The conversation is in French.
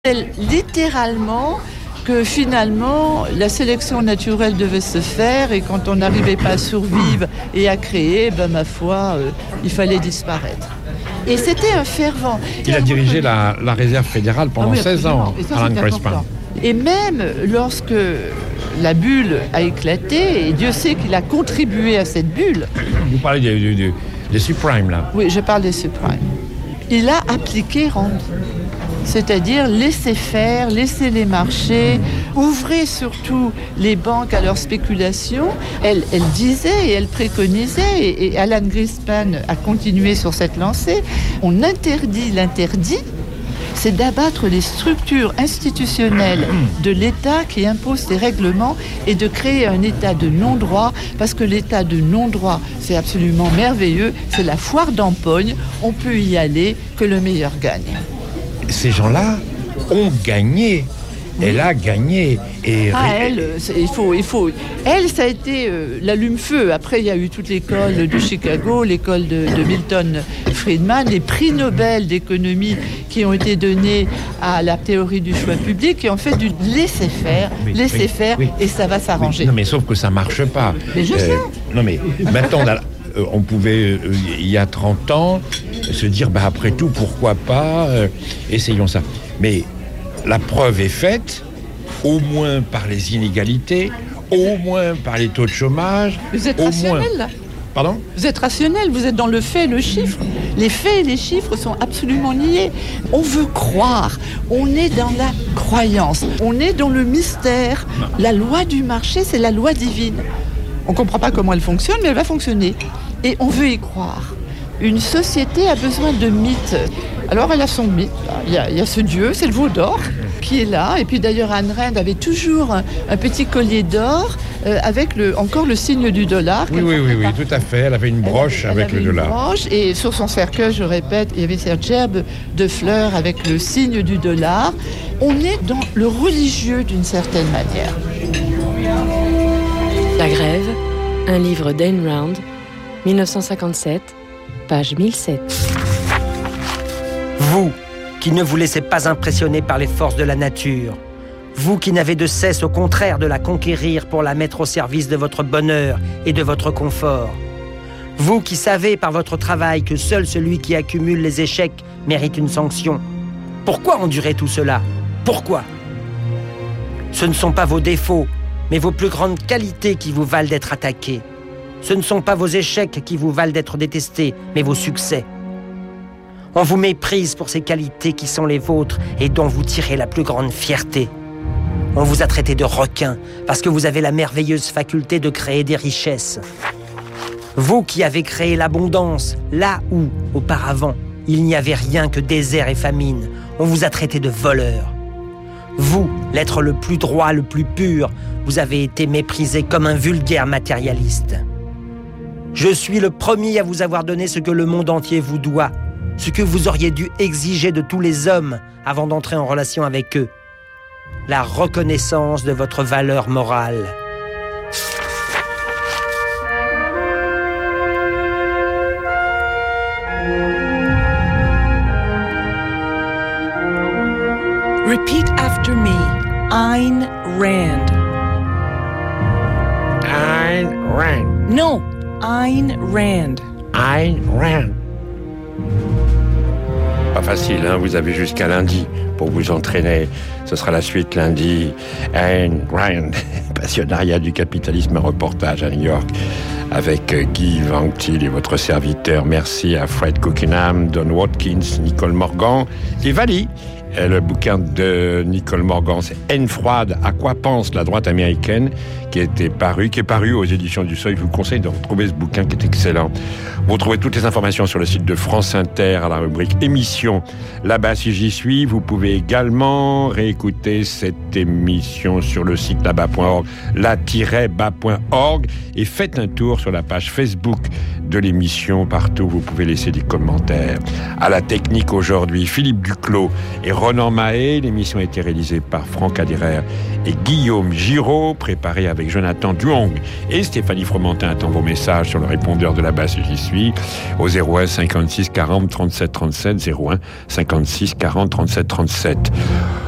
Littéralement que finalement la sélection naturelle devait se faire et quand on n'arrivait pas à survivre et à créer, ma foi, il fallait disparaître. Et c'était un fervent. Il a dirigé la réserve fédérale pendant 16 ans, Alan Greenspan. Et même lorsque la bulle a éclaté, et Dieu sait qu'il a contribué à cette bulle. Vous parlez des subprimes, là. Oui, je parle des subprimes. Il a appliqué Rand. C'est-à-dire laisser faire, laisser les marchés, ouvrir surtout les banques à leur spéculation. Elle disait et elle préconisait, et Alan Greenspan a continué sur cette lancée, on interdit l'interdit, c'est d'abattre les structures institutionnelles de l'État qui imposent ces règlements et de créer un État de non-droit, parce que l'État de non-droit, c'est absolument merveilleux, c'est la foire d'empoigne, on peut y aller, que le meilleur gagne. Ces gens-là ont gagné. Elle a gagné. Et elle, il faut. Elle, ça a été l'allume-feu. Après, il y a eu toute l'école de Chicago, l'école de Milton Friedman, les prix Nobel d'économie qui ont été donnés à la théorie du choix public et en fait du laisser-faire, et ça va s'arranger. Non, mais sauf que ça marche pas. Mais je sais. Non, mais maintenant, on pouvait, il y a 30 ans, se dire, après tout, pourquoi pas, essayons ça. Mais la preuve est faite, au moins par les inégalités, au moins par les taux de chômage. Vous êtes rationnel, là. Pardon ? Vous êtes rationnel, vous êtes dans le fait et le chiffre. Les faits et les chiffres sont absolument liés. On veut croire, on est dans la croyance, on est dans le mystère. La loi du marché, c'est la loi divine. On ne comprend pas comment elle fonctionne, mais elle va fonctionner. Et on veut y croire. Une société a besoin de mythes. Alors elle a son mythe. Il y a ce dieu, c'est le veau d'or, qui est là. Et puis d'ailleurs, Ayn Rand avait toujours un petit collier d'or avec encore le signe du dollar. Oui, tout à fait. Elle avait une broche avec le dollar. Broche, et sur son cercueil, je répète, il y avait cette gerbe de fleurs avec le signe du dollar. On est dans le religieux d'une certaine manière. La grève, un livre d'Ayn Rand, 1957, page 1007. Vous, qui ne vous laissez pas impressionner par les forces de la nature, vous qui n'avez de cesse au contraire de la conquérir pour la mettre au service de votre bonheur et de votre confort, vous qui savez par votre travail que seul celui qui accumule les échecs mérite une sanction, pourquoi endurer tout cela ? Pourquoi ? Ce ne sont pas vos défauts, mais vos plus grandes qualités qui vous valent d'être attaqués. Ce ne sont pas vos échecs qui vous valent d'être détestés, mais vos succès. On vous méprise pour ces qualités qui sont les vôtres et dont vous tirez la plus grande fierté. On vous a traité de requin parce que vous avez la merveilleuse faculté de créer des richesses. Vous qui avez créé l'abondance, là où, auparavant, il n'y avait rien que désert et famine, on vous a traité de voleur. Vous, l'être le plus droit, le plus pur, vous avez été méprisé comme un vulgaire matérialiste. Je suis le premier à vous avoir donné ce que le monde entier vous doit, ce que vous auriez dû exiger de tous les hommes avant d'entrer en relation avec eux. La reconnaissance de votre valeur morale. Repeat after me. Ayn Rand. Ayn Rand. No, Ayn Rand. Ayn Rand. Pas facile, vous avez jusqu'à lundi pour vous entraîner. Ce sera la suite lundi. Ayn Rand, passionnariat du capitalisme, un reportage à New York avec Guy Van Til et votre serviteur. Merci à Fred Cookingham, Don Watkins, Nicole Morgan et Vali. Le bouquin de Nicole Morgan, c'est Haine froide, à quoi pense la droite américaine, qui est paru aux éditions du Seuil. Je vous conseille de retrouver ce bouquin qui est excellent. Vous retrouvez toutes les informations sur le site de France Inter à la rubrique émission. Là-bas, si j'y suis, vous pouvez également réécouter cette émission sur le site là-bas.org, la-bas.org, et faites un tour sur la page Facebook de l'émission. Partout, vous pouvez laisser des commentaires. À la technique aujourd'hui, Philippe Duclos et Ronan Mahé. L'émission a été réalisée par Franck Adiraire et Guillaume Giraud, préparée avec Jonathan Duong et Stéphanie Fromentin. Attend vos messages sur le répondeur de là-bas si j'y suis, au 01 56 40 37 37, 01 56 40 37 37.